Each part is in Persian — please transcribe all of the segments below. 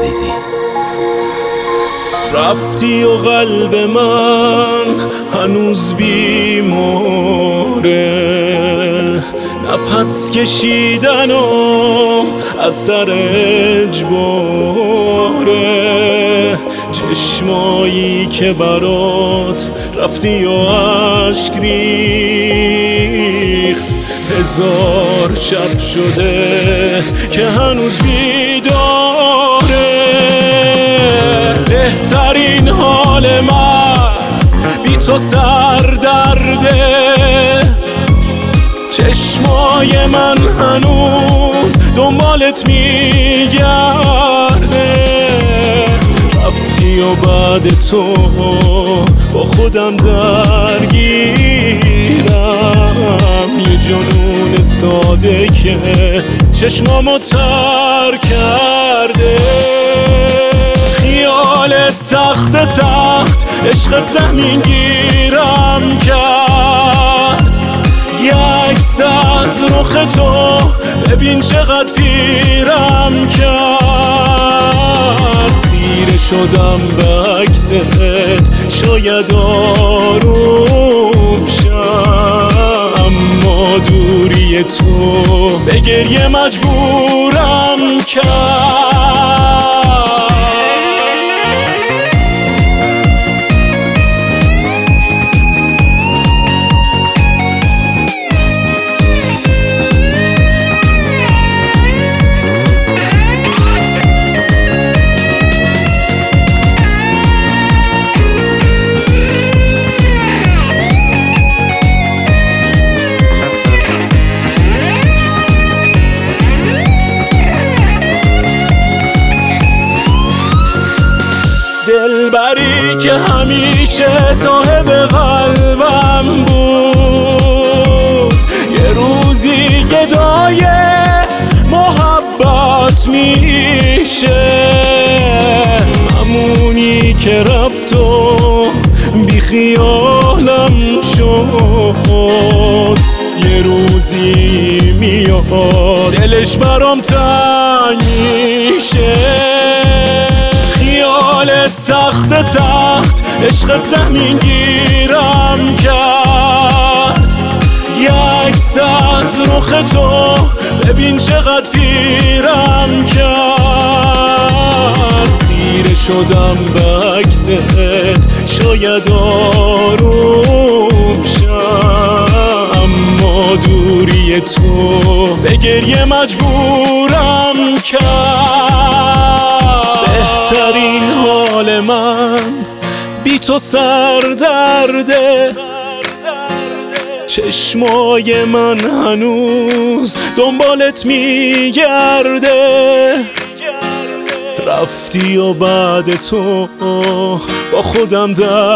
عزیزی. رفتی و قلب من هنوز بیماره، نفس کشیدن و اثر اجباره، چشمایی که برات رفتی و عشق ریخت، 1000 شب شده که هنوز بیداره. بهترین حال من بی تو سردرده، چشمای من هنوز دنبالت میگرده. رفتی و بعد تو با خودم درگیرم، یه جنون ساده که چشمامو تر کرده. خیالت تخت عشقت زمین گیرم کرد، یک از رخ تو ببین چقدر پیرم کرد. خیره شدم به عکست شاید آروم شم، اما دوری تو به گریه مجبورم کرد. دلبری که همیشه صاحب قلبم بود، یه روزی گدای محبت میشه. همونی که رفت و بی خیالم شد، یه روزی میاد دلش برام تنگ میشه. تخت عشقت زمین گیرم کرد، یک از رخ تو ببین چقدر پیرم کرد. خیره شدم به عکست شاید آروم شم، اما دوری تو به گریه مجبورم کرد. بهترین حال من بی تو سردرده، چشمای من هنوز دنبالت میگرده. رفتی و بعد تو با خودم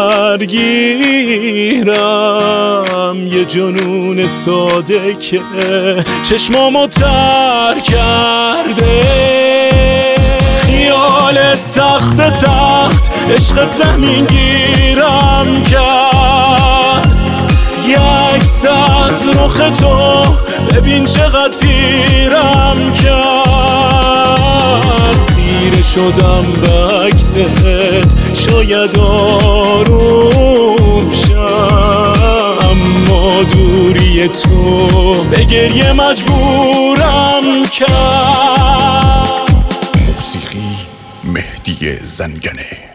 درگیرم، یه جنون ساده که چشمامو تر کرده. خیالت تخت عشقت زمین گیرم کرد، یک از رخ تو ببین چقدر پیرم کرد. خیره شدم به عکست شاید آروم شم، اما دوری تو به گریه مجبورم کرد. موسیقی مهدی زنگنه.